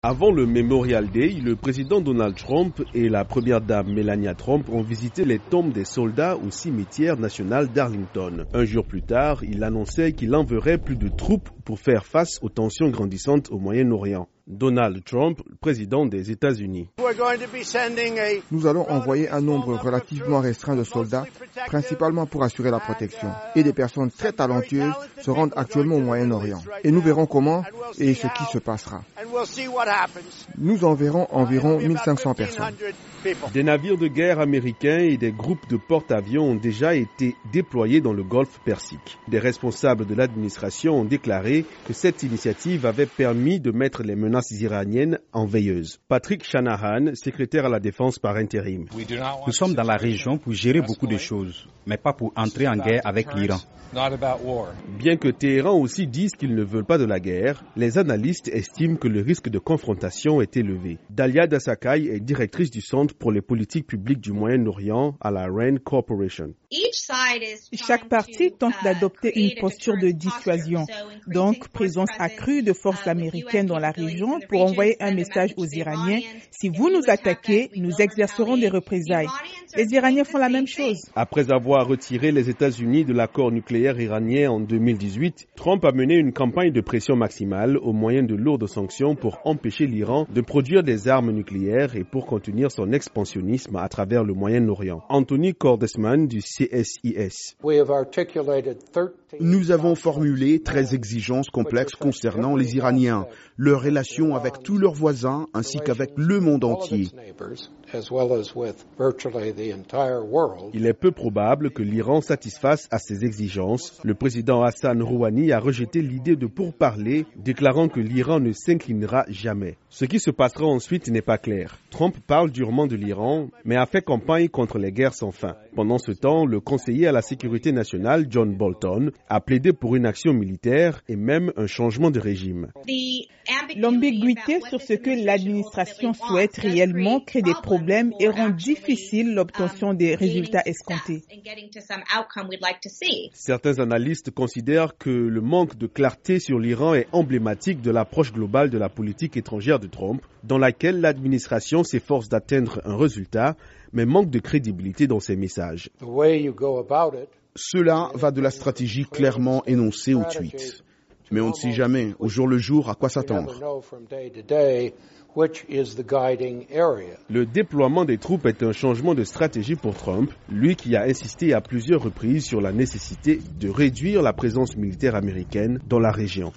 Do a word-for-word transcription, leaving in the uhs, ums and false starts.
Avant le Memorial Day, le président Donald Trump et la première dame Melania Trump ont visité les tombes des soldats au cimetière national d'Arlington. Un jour plus tard, il annonçait qu'il enverrait plus de troupes pour faire face aux tensions grandissantes au Moyen-Orient. Donald Trump, président des États-Unis. Nous allons envoyer un nombre relativement restreint de soldats, principalement pour assurer la protection. Et des personnes très talentueuses se rendent actuellement au Moyen-Orient. Et nous verrons comment et ce qui se passera. Nous enverrons environ mille cinq cents personnes. Des navires de guerre américains et des groupes de porte-avions ont déjà été déployés dans le golfe Persique. Des responsables de l'administration ont déclaré que cette initiative avait permis de mettre les menaces iraniennes en veilleuse. Patrick Shanahan, secrétaire à la défense par intérim. Nous sommes dans la région pour gérer beaucoup de choses, mais pas pour entrer en guerre avec l'Iran. Bien que Téhéran aussi dise qu'ils ne veulent pas de la guerre, les analystes estiment que le risque de confrontation est élevé. Dalia Dasakai est directrice du Centre pour les politiques publiques du Moyen-Orient à la Rand Corporation. Chaque parti tente d'adopter une posture de dissuasion, donc présence accrue de forces américaines dans la région pour envoyer un message aux Iraniens. Si vous nous attaquez, nous exercerons des représailles. Les Iraniens font la même chose. Après avoir retiré les États-Unis de l'accord nucléaire iranien en deux mille dix-huit, Trump a mené une campagne de pression maximale au moyen de lourdes sanctions pour empêcher l'Iran de produire des armes nucléaires et pour contenir son expansionnisme à travers le Moyen-Orient. Anthony Cordesman du C S I S. Nous avons formulé treize exigences complexes concernant les Iraniens, leurs relations avec tous leurs voisins ainsi qu'avec le monde entier. Il est peu probable que l'Iran satisfasse à ces exigences. Le président Hassan Rouhani a rejeté l'idée de pourparler, déclarant que l'Iran ne s'inclinera jamais. Ce qui se passera ensuite n'est pas clair. Trump parle durement de l'Iran, mais a fait campagne contre les guerres sans fin. Pendant ce temps, le conseiller à la sécurité nationale, John Bolton, a plaidé pour une action militaire et même un changement de régime. L'ambiguïté sur ce que l'administration souhaite réellement crée des problèmes et rend difficile l'obtention des résultats escomptés. Certains analystes considèrent que le manque de clarté sur l'Iran est emblématique de l'approche globale de la politique étrangère de Trump, dans laquelle l'administration s'efforce d'atteindre un résultat, mais manque de crédibilité dans ses messages. Cela va de la stratégie clairement énoncée au tweet. Mais on ne sait jamais, au jour le jour, à quoi s'attendre. Le déploiement des troupes est un changement de stratégie pour Trump, lui qui a insisté à plusieurs reprises sur la nécessité de réduire la présence militaire américaine dans la région.